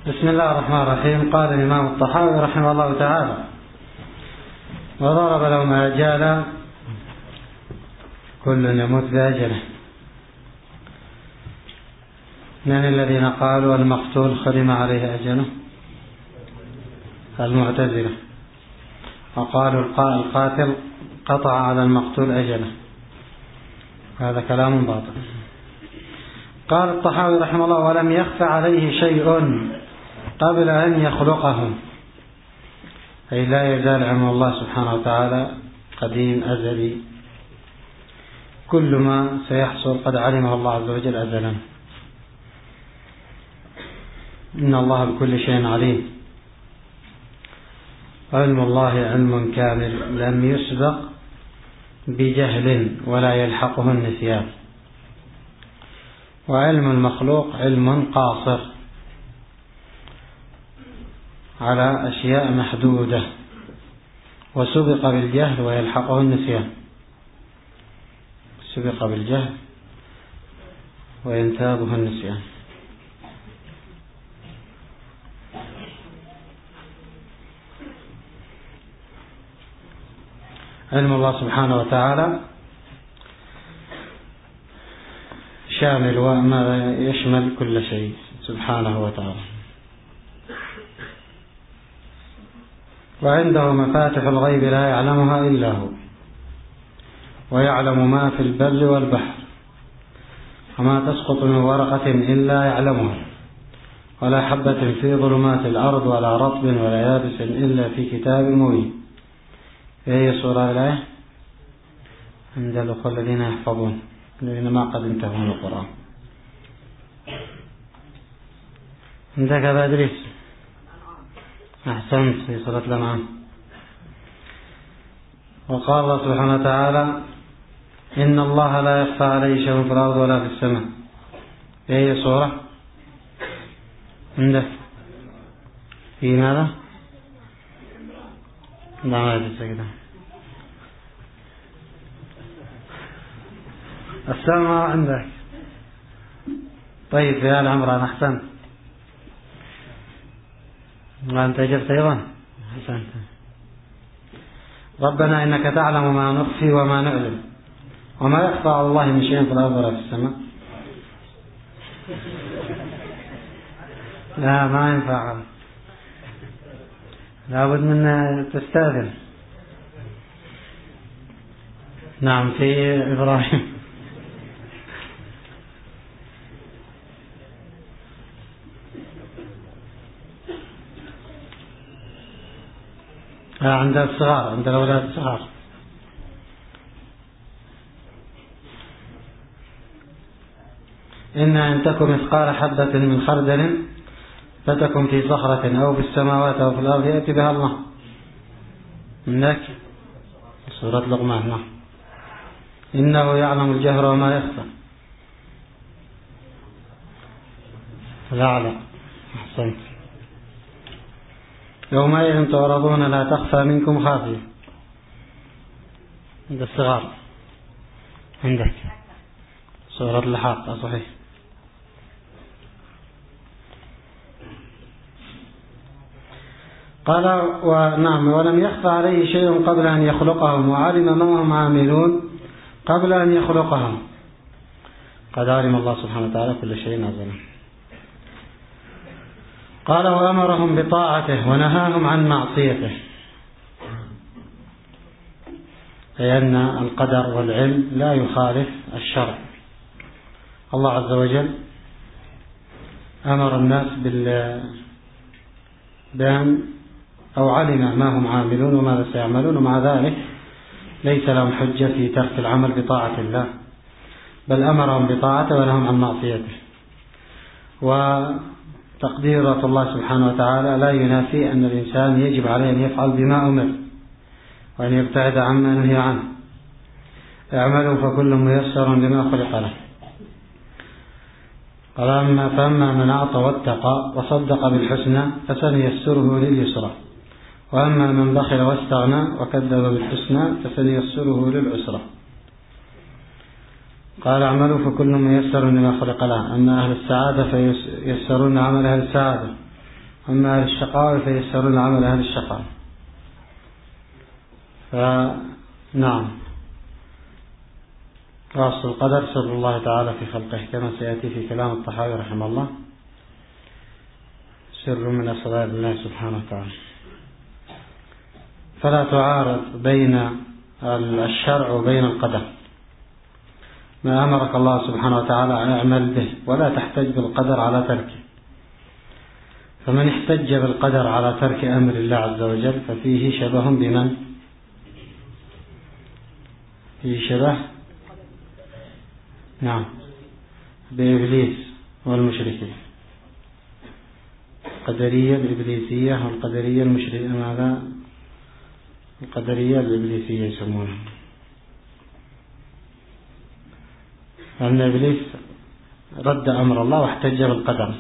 بسم الله الرحمن الرحيم. قال الإمام الطحاوي رحمه الله تعالى: وضرب لهم آجالا كل يموت بأجله. من الذين قالوا المقتول ختم عليه أجله؟ المعتزلة. وقالوا القاتل قطع على المقتول أجله. هذا كلام باطل. قال الطحاوي رحمه الله: ولم يخف عليه شيء قبل أن يخلقهم، أي لا يزال علم الله سبحانه وتعالى قديم أزلي، كل ما سيحصل قد علمه الله عز وجل أزلا. إن الله بكل شيء عليم. علم الله علم كامل لم يسبق بجهل ولا يلحقه النسيان، وعلم المخلوق علم قاصر على أشياء محدودة، وسبق بالجهل ويلحقه النسيان. سبق بالجهل وينتابه النسيان. علم الله سبحانه وتعالى شامل وما يشمل كل شيء سبحانه وتعالى. وعنده مفاتح الغيب لا يعلمها إلا هو، ويعلم ما في البر والبحر، وما تسقط من ورقة إلا يعلمها، ولا حبة في ظلمات الأرض ولا رطب ولا يابس إلا في كتاب مبين. هي سورة الآية عند الأخوة الذين يحفظون، الذين ما قد انتهوا من القرآن. عندك أبا إدريس؟ أحسنت، في سورة الأنعام. وقال الله سبحانه وتعالى: إن الله لا يخفى عليه شيء في الأرض ولا في السماء. هي سورة عندك في ماذا؟ لا ما يجلس كده. السماء عندك. طيب يا العمران أحسنت. وأنت أجبت أيضا أحسنت. ربنا إنك تعلم ما نخفي وما نعلم وما يخفى على الله من شيء في الأرض ولا في السماء. لا ما ينفع، لابد من تستاذن. نعم في إبراهيم. عند الصغار، عند الأولاد الصغار. إن تكن مثقال حبة من خردل فتكن في صخرة أو في السماوات أو في الأرض يأتي بها الله. منك سورة لقمان. نعم. إنه يعلم الجهر وما يخفى. الأعلى. أحسنت. يومئذ تعرضون لا تخفى منكم خافية. عند الصغار. عندك سورة الحاقة. صحيح. قال ونعم ولم يخفى عليه شيء قبل أن يخلقهم، وعلم ما هم عاملون قبل أن يخلقهم. قد علم الله سبحانه وتعالى كل شيء نازلا. قال وأمرهم بطاعته ونهاهم عن معصيته، أي أن القدر والعلم لا يخالف الشرع. الله عز وجل أمر الناس بأن أو علم ما هم عاملون وماذا سيعملون، ومع ذلك ليس لهم حجة في ترك العمل بطاعة الله، بل أمرهم بطاعته ونهاهم عن معصيته. وتقديرات الله سبحانه وتعالى لا ينافي أن الإنسان يجب عليه أن يفعل بما أمر وأن يبتعد عما نهي عنه. اعملوا فكل ميسر لما خلق له. قال فأما من أعطى واتقى وصدق بالحسنى فسنيسره لليسرى، وأما من بخل واستغنى وكذب بالحسنى فسنيسره للعسرى. قال اعملوا فكل ميسر لما خلق له. أما أهل السعادة فييسرون عمل أهل السعادة، أما أهل الشقاء فيسرون عمل أهل الشقاء. فنعم، أصل القدر سر الله تعالى في خلقه كما سيأتي في كلام الطحاوي رحمه الله، سر من أسرار الله سبحانه وتعالى. فلا تعارض بين الشرع وبين القدر. ما أمرك الله سبحانه وتعالى اعمل به، ولا تحتج بالقدر على تركه. فمن احتج بالقدر على ترك أمر الله عز وجل ففيه شبه بمن؟ فيه شبه نعم بإبليس والمشركين، القدرية الإبليسية والقدرية المشركية. ماذا؟ القدرية الإبليسية يسمونها، أن إبليس رد أمر الله واحتج بالقدر،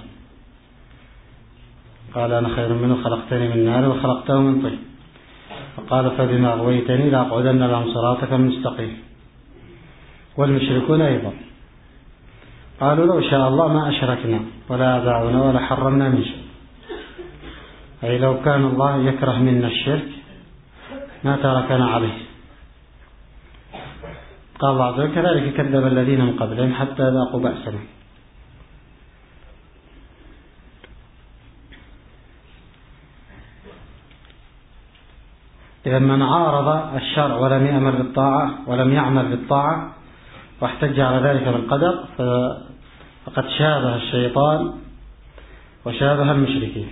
قال أنا خير منه خلقتني من نار وخلقته من طين، فقال فبما أغويتني لأقعدن لهم صراطك المستقيم. والمشركون أيضا قالوا لو شاء الله ما أشركنا ولا آباؤنا ولا حرمنا من شيء، أي لو كان الله يكره منا الشرك ما تركنا عليه. قال الله عز وجل كذلك كذب الذين من قبلهم حتى ذاقوا بأسنا. إذا من عارض الشرع ولم يأمر بالطاعة ولم يعمل بالطاعة واحتج على ذلك بالقدر فقد شابه الشيطان وشابه المشركين.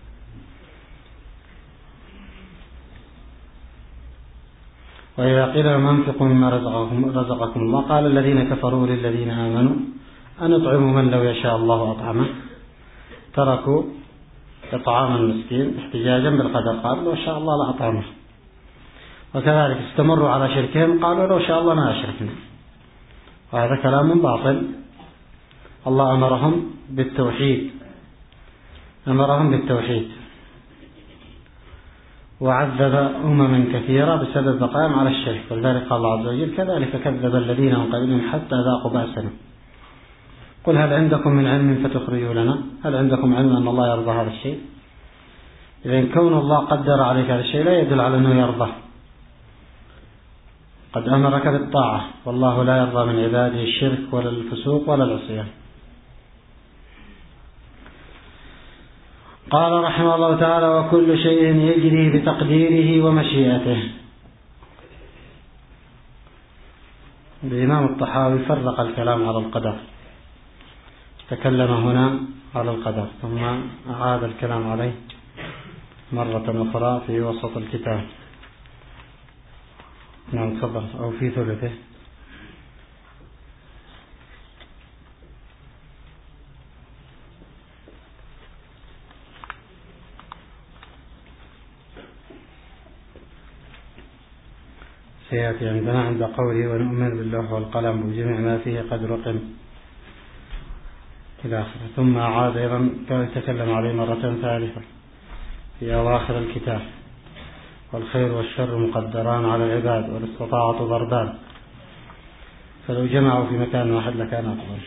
وإذا قيل لهم أنفقوا مما رزقكم الله قال الذين كفروا للذين آمنوا أنطعم من لو يشاء الله أطعمه، تركوا إطعام المسكين احتجاجا بالقدر، قالوا لو شاء الله لأطعمه. وكذلك استمروا على شركهم، قالوا لو شاء الله ما أشركنا. وهذا كلام باطل. الله أمرهم بالتوحيد، وعذب أمما كثيرة بسبب بقائهم على الشرك. ولذلك قال الله عز وجل كذلك كذب الذين من قبلهم حتى ذاقوا بأسنا. قل هل عندكم من علم فتخرجوا لنا؟ هل عندكم علم أن الله يرضى هذا الشيء؟ إذن كون الله قدر عليك هذا الشيء لا يدل على أنه يرضى. قد أمرك بالطاعة، والله لا يرضى من عباده الشرك ولا الفسوق ولا العصيان. قال رحمه الله تعالى وكل شيء يجري بتقديره ومشيئته. الإمام الطحاوي فرق الكلام على القدر، تكلم هنا على القدر ثم أعاد الكلام عليه مرة أخرى في وسط الكتاب. نعم تفضل، أو في ثلثه. سيأتي عندنا عند قوله ونؤمن باللوح والقلم بجميع ما فيه قد رقم إلى آخره. ثم عاد أيضا يتكلم عليه مرة ثالثة في أواخر الكتاب والخير والشر مقدران على العباد والاستطاعة ضربان، فلو جمعوا في مكان واحد لكان أفضل.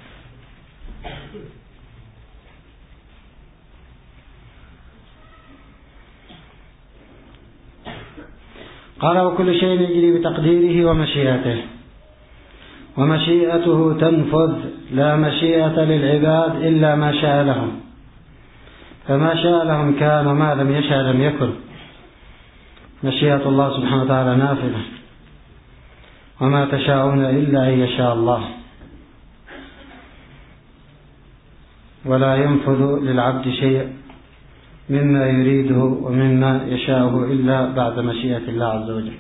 قال وكل شيء يجري بتقديره ومشيئته، ومشيئته تنفذ، لا مشيئة للعباد إلا ما شاء لهم، فما شاء لهم كان وما لم يشاء لم يكن. مشيئة الله سبحانه وتعالى نافذة، وما تشاءون إلا أن يشاء الله، ولا ينفذ للعبد شيء مما يريده ومما يشاءه إلا بعد مشيئة الله عز وجل.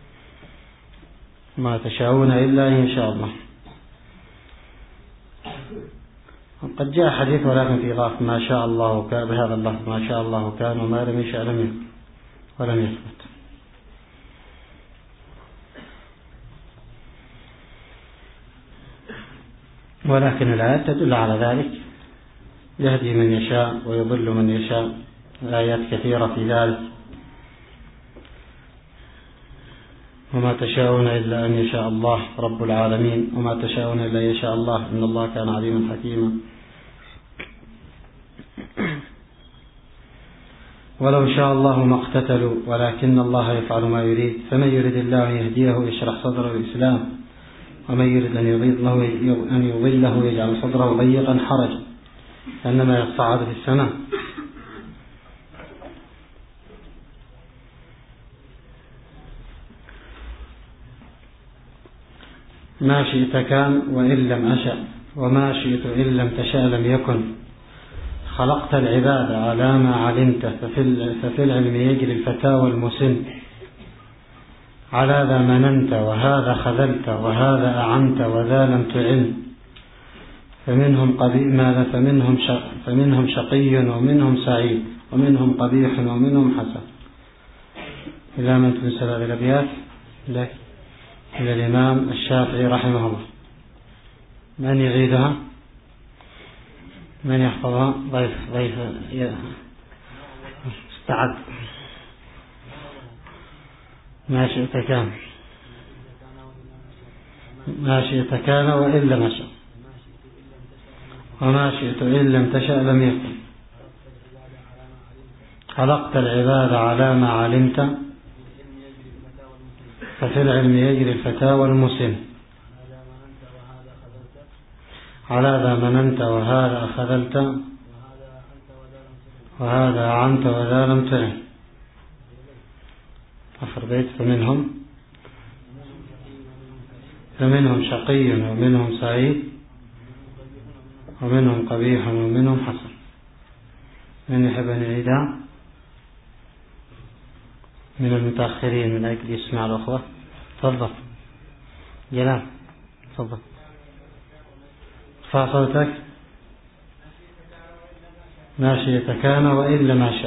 ما تشاءون إلا أن يشاء الله. قد جاء حديث ولكن في إضافة ما شاء الله كان، بهذا اللفظ ما شاء الله كان وما لم يشاء لم يكن ولم يثبت. ولكن الآيات تدل على ذلك، يهدي من يشاء ويضل من يشاء، آيات كثيرة في ذلك. وما تشاءون إلا أن يشاء الله رب العالمين، وما تشاءون إلا أن يشاء الله إن الله كان عليما حكيما. ولو شاء الله ما اقتتلوا ولكن الله يفعل ما يريد فمن يريد الله أن يهديه يشرح صدره للإسلام ومن يريد أن يضله يجعل صدره ضيقا حرجا كأنما يصعد في السماء. ما شئت كان وإن لم أشأ وما شئت إن لم تشأ لم يكن. خلقت العباد على ما علمت ففي العلم يجري الفتى والمسن. على ذا مننت وهذا خذلت وهذا أعنت وذا لم تعن. فمنهم شقي ومنهم سعيد ومنهم قبيح ومنهم حسن. إلى من تنسل هذه الأبيات؟ إلى الإمام الشافعي رحمه الله. من يعيدها؟ من يحفظها؟ ضيف استعد. ما شئت كان وإن لم أشأ وما شئت إن لم تشأ لم يكن. خلقت العباد على ما علمت ففي العلم يجري الفتى والمسن. على ذا مننت وهذا خذلت وهذا أعنت وذا لم تعن. آخر بيت فمنهم شقي ومنهم سعيد ومنهم قبيح ومنهم حسن. من يحب أن يعيدها من المتأخرين من أجل يسمع الأخوة؟ تفضل جلال، تفضل ارفع صوتك. ما شئت كان وإن لم أشأ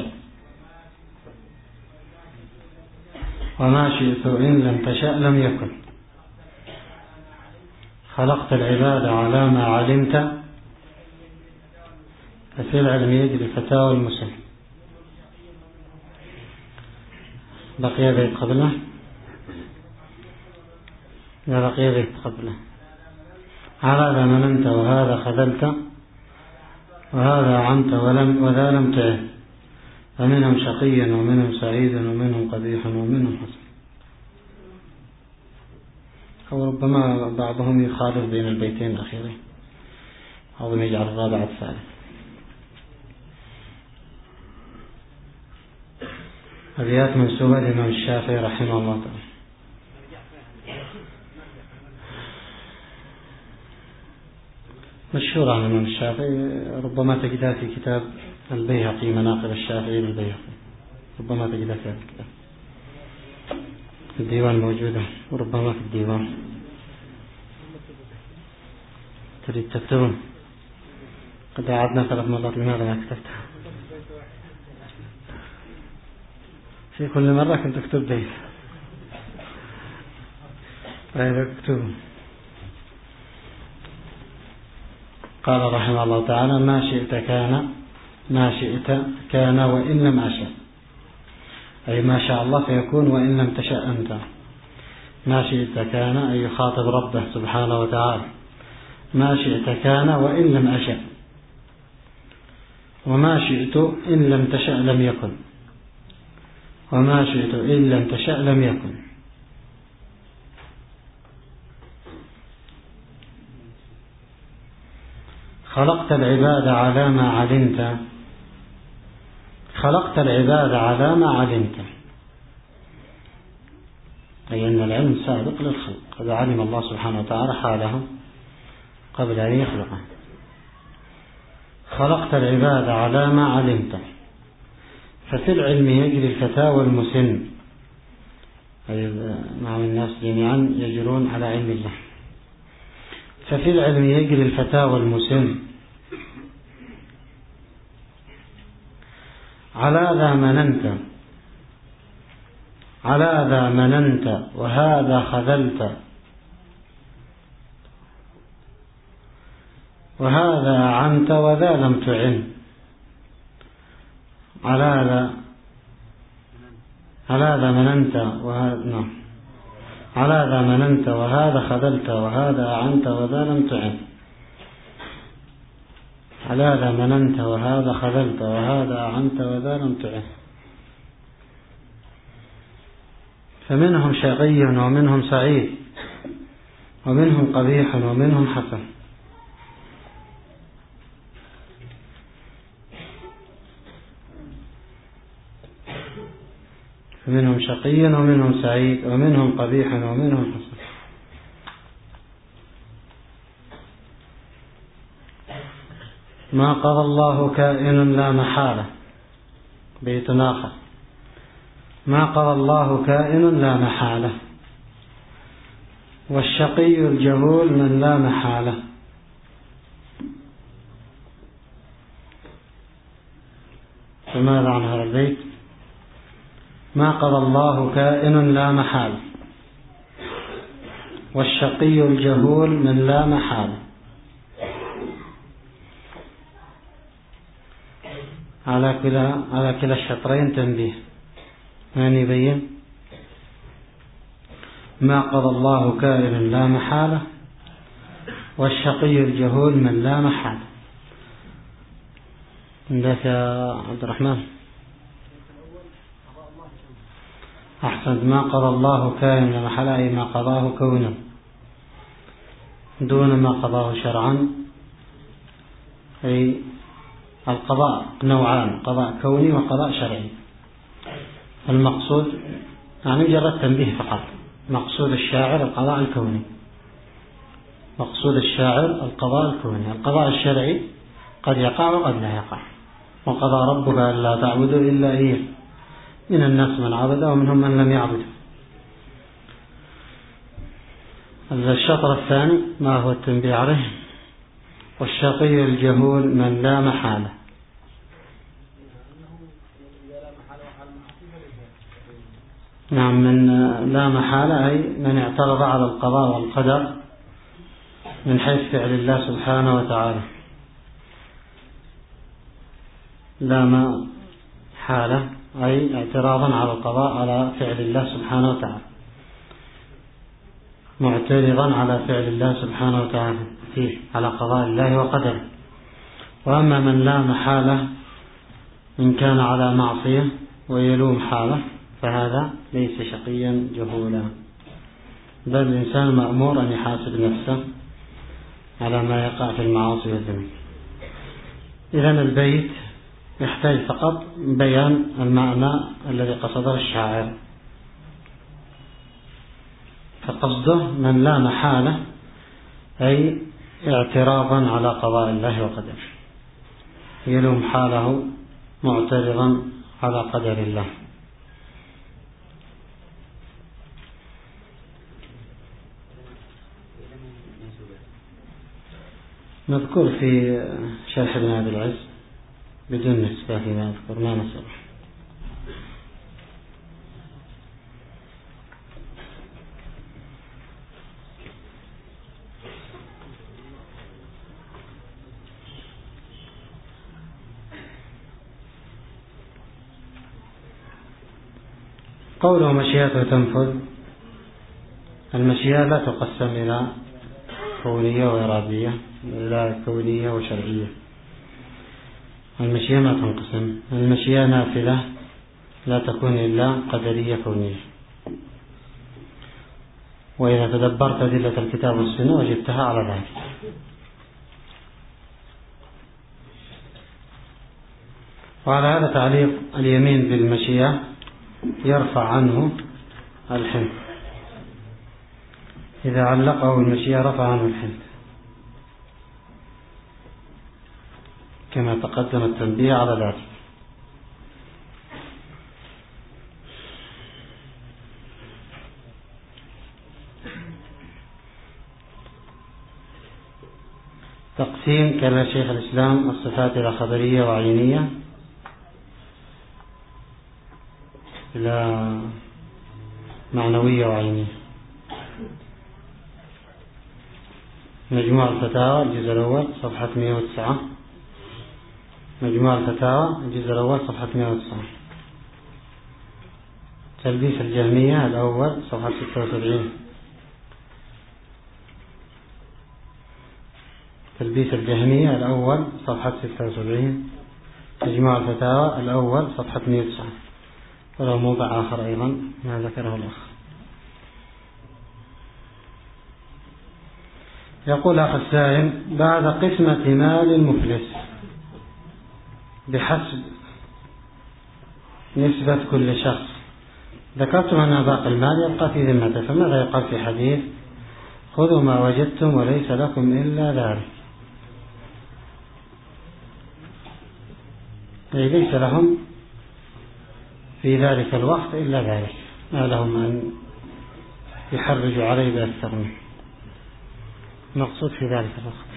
وما شئت إن لم تشأ لم يكن. خلقت العباد على ما علمت ففي العلم يجري الفتى والمسن. بقي بيت قبله لا بقي بيت قبله. على ذا مننت وهذا خذلت وهذا عنت وذا لم تعن. فمنهم شقي ومنهم سعيد ومنهم قبيح ومنهم حسن. أو ربما بعضهم يخالف بين البيتين الأخيرين أو يجعل الرابع الثالث. أبيات منسوبة للإمام الشافعي رحمه الله تعالى. مشهورة عن الإمام الشافعي، ربما تجدها في كتاب البيهقي مناقب الشافعي للبيهقي، ربما تجدها في هذا الكتاب. في الديوان موجودة وربما في الديوان. تريد تكتبون؟ قد أعدنا 3 مرات، لماذا ما كتبتها؟ في كل مرة كنت أكتب بيت. طيب اكتبوا. قال رحمه الله تعالى: ما شئت كان وإن لم أشأ، أي ما شاء الله فيكون وإن لم تشأ أنت. ما شئت كان أي يخاطب ربه سبحانه وتعالى. ما شئت كان وإن لم أشأ، وما شئت إن لم تشأ لم يكن، وما شئت إن لم تشأ لم يكن. خلقت العباد على ما علمت. خلقت العباد على ما علمت، أي أن العلم سابق للخلق، قد علم الله سبحانه وتعالى حالهم قبل أن يخلقه. خلقت العباد على ما علمت، ففي العلم يجري الفتى والمسن، أي مع الناس جميعا يجرون على علم الله. ففي العلم يجري الفتى والمسن. على ذا مننت وهذا خذلت، وهذا عنت وذا لم تعن. على ذا مننت وهذا خذلت، وهذا عنت وذا لم تعن. على ذا مننت وهذا خذلت، وهذا عنت وذا لم تعن. فمنهم شقي ومنهم سعيد ومنهم قبيح ومنهم حسن. فمنهم شقي ومنهم سعيد ومنهم قبيح ومنهم حسن. ما قضى الله كائن لا محالة. بيت آخر: ما قضى الله كائن لا محالة، والشقي الجهول من لا محالة. فماذا عن هذا البيت؟ ما قضى الله كائن لا محالة، والشقي الجهول من لا محالة. على كلا الشطرين تنبيه. من يبين؟ ما قضى الله كائن لا محالة، والشقي الجهول من لا محالة. عندك يا عبد الرحمن؟ أحسنت. ما قضى الله كائن لا محالة أي ما قضاه كونا دون ما قضاه شرعا. أي القضاء نوعان: قضاء كوني وقضاء شرعي. المقصود يعني مجرد تنبيه فقط. مقصود الشاعر القضاء الكوني، مقصود الشاعر القضاء الكوني. القضاء الشرعي قد يقع وقد لا يقع. وقضى ربك ألا تعبدوا إلا إياه، من الناس من عبد ومنهم من لم يعبد. الشطر الثاني ما هو التنبيه عليه؟ والشقي الجهول من لا محالة. نعم، من لا محالة أي من اعترض على القضاء والقدر من حيث فعل الله سبحانه وتعالى. لا محالة أي اعتراضا على القضاء على فعل الله سبحانه وتعالى، معترضا على فعل الله سبحانه وتعالى فيه، على قضاء الله وقدره. وأما من لا محالة إن كان على معصية ويلوم حاله فهذا ليس شقيا جهولا، بل الإنسان مأمور أن يحاسب نفسه على ما يقع في المعاصي والذنوب. إذن البيت يحتاج فقط بيان المعنى الذي قصده الشاعر. فقصده من لا محالة أي اعتراضا على قضاء الله وقدره، يلوم حاله معترضا على قدر الله. نذكر في شرح ابن أبي العز بدون نسبة فيما أذكر ما نسبه. قوله مشيئته تنفذ، المشيئة لا تقسم إلى كونية وإرادية، إلى كونية وشرعية. المشيئة ما تنقسم. المشيئة نافلة لا تكون إلا قدرية كونية. وإذا تدبرت أدلة الكتاب والسنة وجدتها على ذلك. وعلى هذا تعليق اليمين بالمشيئة يرفع عنه الحنث. إذا علقه المشيئة رفع عنه الحنث، كما تقدم التنبيه على ذلك. تقسيم كما شيخ الإسلام الصفات إلى خبرية وعينية، إلى معنوية وعينية. مجموع الفتاوى الجزء الأول صفحة 109. مجموع الفتاوى الجزء الأول صفحة 109. تلبيس الجهمية الأول صفحة 76. تلبيس الجهمية الأول صفحة 76. مجموع الفتاوى الأول صفحة 109. ولو موضع آخر أيضا ما ذكره الأخ. يقول أخ السائل: بعد قسمة مال المفلس بحسب نسبة كل شخص، ذكرتم أن باقي المال يبقى في ذمته، فماذا يقال في حديث خذوا ما وجدتم وليس لكم إلا ذلك؟ أي ليس لهم في ذلك الوقت إلا ذلك، ما لهم أن يحرجوا عليه بأكثر منه. مقصود في ذلك الوقت.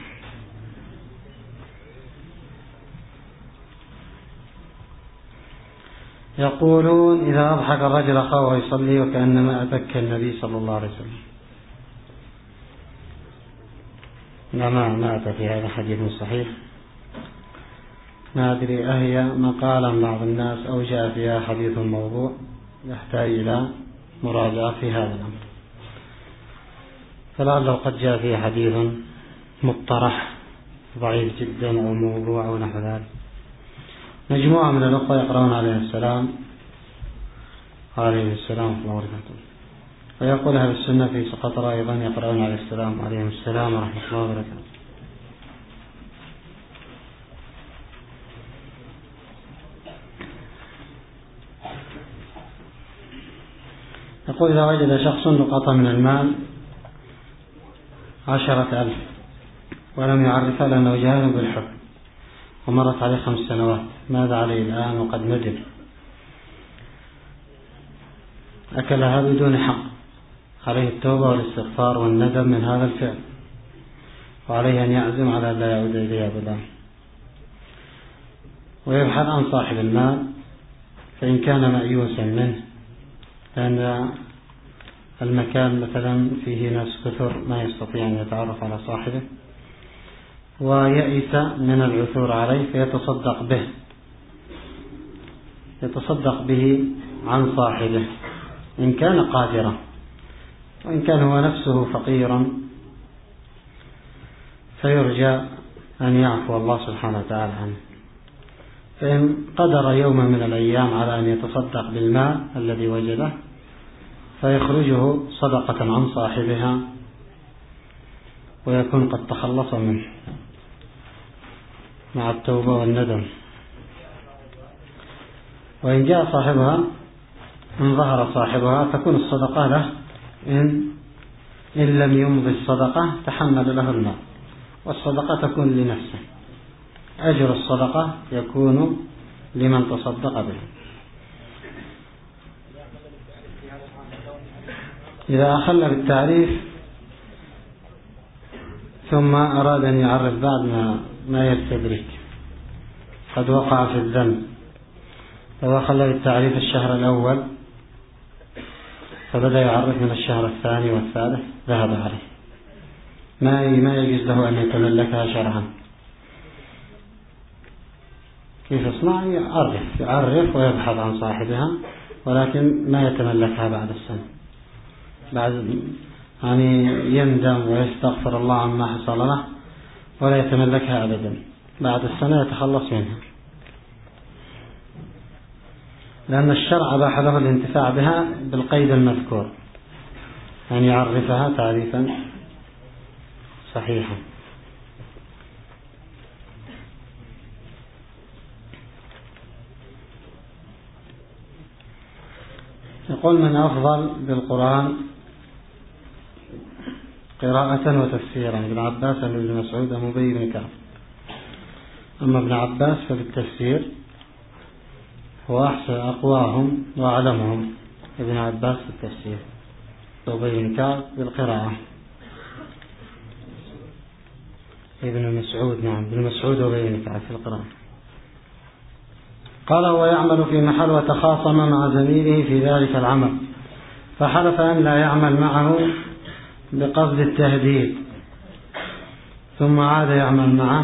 يقولون: إذا أضحك الرجل أخاه يصلي وكأنما أبكى النبي صلى الله عليه وسلم. لا، ما أتى في هذا حديث صحيح. ما أدري أهي مقالا بعض الناس أو جاء فيها حديث موضوع يحتاج إلى مراجعة في هذا الأمر، فلعله قد جاء فيه حديث مقترح ضعيف جدا أو موضوع أو نحو ذلك. مجموعة من الأخوة يقرأون عليه السلام ويقول أهل السنة في سقطرى أيضا يقرأون عليه السلام عليهم السلام ورحمة الله وبركاته. يقول: إذا وجد شخص لقطة من المال 10,000 ولم يعرفها لأنه جاهل بالحكم ومرت عليه 5 سنوات، ماذا عليه الآن وقد ندم؟ أكلها بدون حق، عليه التوبة والاستغفار والندم من هذا الفعل، وعليه أن يعزم على لا يعود إليه أبدا، ويبحث عن صاحب المال فإن كان مأيوسا منه، لأن المكان مثلا فيه ناس كثر ما يستطيع أن يتعرف على صاحبه، ويئس من العثور عليه يتصدق به عن صاحبه إن كان قادرا، وإن كان هو نفسه فقيرا فيرجى أن يعفو الله سبحانه وتعالى عنه. فإن قدر يوما من الأيام على أن يتصدق بالمال الذي وجده فيخرجه صدقة عن صاحبها ويكون قد تخلص منه مع التوبة والندم. وإن جاء صاحبها، إن ظهر صاحبها، تكون الصدقة له، إن لم يمضي الصدقة تحمل له المال، والصدقة تكون لنفسه، أجر الصدقة يكون لمن تصدق به. إذا أخل بالتعريف ثم أراد أن يعرف بعد ما يستدرك قد وقع في الذنب، لو أخل بالتعريف الشهر الأول فبدأ يعرف من الشهر الثاني والثالث ذهب عليه، ما يجوز له أن يتملكها شرعا. كيف يصنع؟ يعرف ويبحث عن صاحبها، ولكن ما يتملكها بعد السنة، بعد يعني يندم ويستغفر الله عما حصل له ولا يتملكها أبدا، بعد السنة يتخلص منها، لأن الشرع أباح له الانتفاع بها بالقيد المذكور، أن يعرفها تعريفا صحيحا. يقول: من أفضل بالقرآن قراءة وتفسيرا، ابن عباس أم ابن مسعود أم أبي بن كعب؟ أما ابن عباس فبالتفسير هو أحسن أقواهم وأعلمهم، ابن عباس بالتفسير، وأبي بن كعب بالقراءة. ابن مسعود، نعم، ابن مسعود وأبي بن كعب في القراءة. قال: هو يعمل في محل وتخاصم مع زميله في ذلك العمل، فحلف أن لا يعمل معه بقصد التهديد، ثم عاد يعمل معه،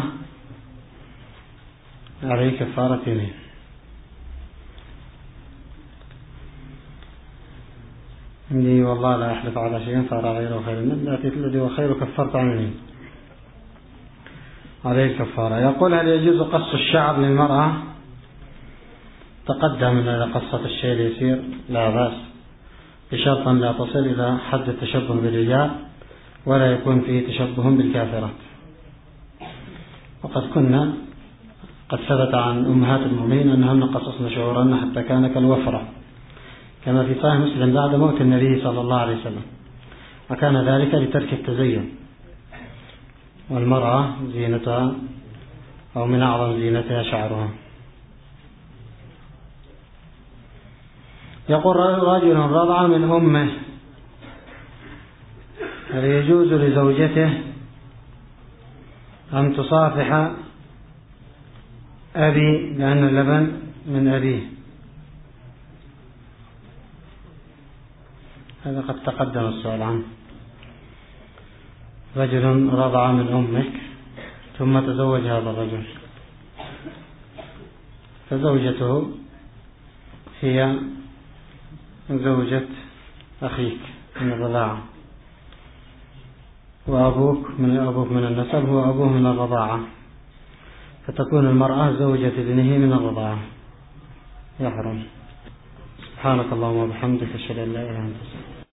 عليه كفارة يمين. إني والله لا أحلف على شيء فأرى غيره خير منه، الذي هو خير كفرت عنه، عليه كفارة. يقول: هل يجوز قص الشعر للمرأة؟ تقدم أن إذا قصت الشيء اليسير لا بأس، بشرط أن لا تصل إلى حد التشبه بالرجال، ولا يكون فيه تشبه بالكافرات. وقد ثبت عن أمهات المؤمنين أنهن قصصن شعورهن حتى كان كالوفرة، كما في صحيح مسلم بعد موت النبي صلى الله عليه وسلم، وكان ذلك لترك التزين. والمرأة زينتها أو من أعظم زينتها شعرها. يقول رجل رضع من أمه، هل يجوز لزوجته أن تصافح أبي لأن اللبن من أبيه؟ هذا قد تقدم السؤال عنه. رجل رضع من أمك ثم تزوج هذا الرجل، فزوجته هي زوجة أخيك من الرضاعة، وأبوك من النسب هو أبوه من الرضاعة، فتكون المرأة زوجة ابنه من الرضاعة، يحرم. سبحانك اللهم وبحمدك، أشهد أن لا إله إلا أنت.